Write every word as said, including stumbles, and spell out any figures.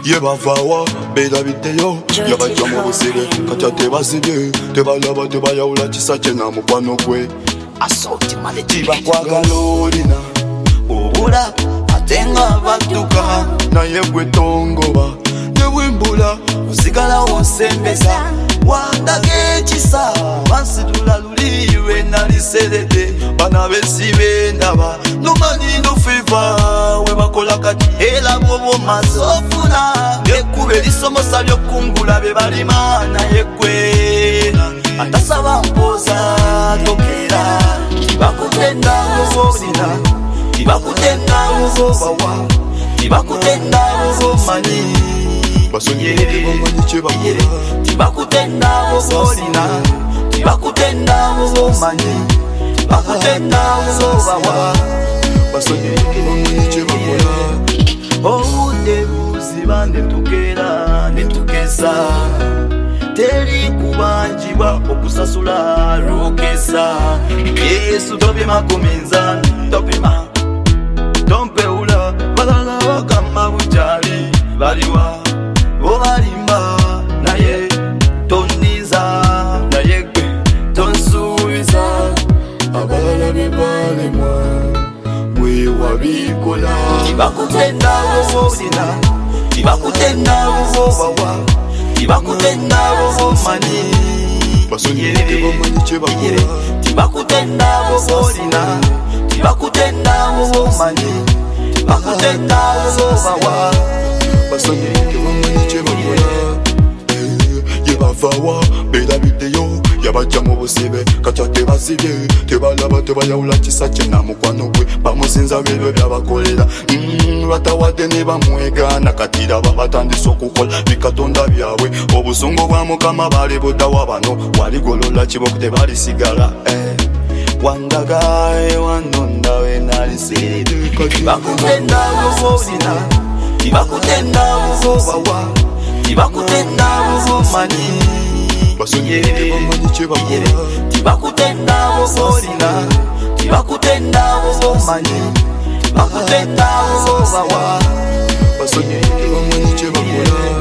yebavawa belabiteyo yabajja mu busibe katya tebasibye tebalaba tebayawula kisa kye na mukwano gwe tibakwagala olina obula ate nga badduka naye gwe tongoba tewembula osigala wonsembeza wandaga ekisa bansitula luli lwe naliserede bana besibe ndaba nomanyi no feva we bakola kati era bwoba omaze ofuna ekkuba erisomosa byokungula be balima naye gwe atasaba mpoza tokera tibakutenda olina tibakutenda obawa tibakutenda omanyi tibakutenda olina tibakutenda omanyi bakutenda obawa obudde buziba netukera netukesa teri kubanjibwa okusasula lukesa Yesu topima kuminza topima tompeula balala bagamba bujali baliwa obalimba naye tondiza naye gwe tonsuubiza abalala bebalemwa bwe wabikola tibakutenda olina tibakutenda obawa tibakutenda omanyi tibakutenda olina tibakutenda omanyi bakutenda obawa yebavawa belabiteyo yabajja mu busibe katya tebasibye tebalaba tebayawula kisa kye na mukwano gwe bamusinza byebyo byabakolera batawadde ne bamwegaana katiraba batandise okukola bikatonda byabwe obusungu bwa mukama bali buddawa bano waligolola kiboku tebalisigala wandaga wanonda we nalisiride bakutenda olina tibakutenda obawa tibakutenda omanyi tibakutenda olina tibakutenda omanyi bakutenda obawa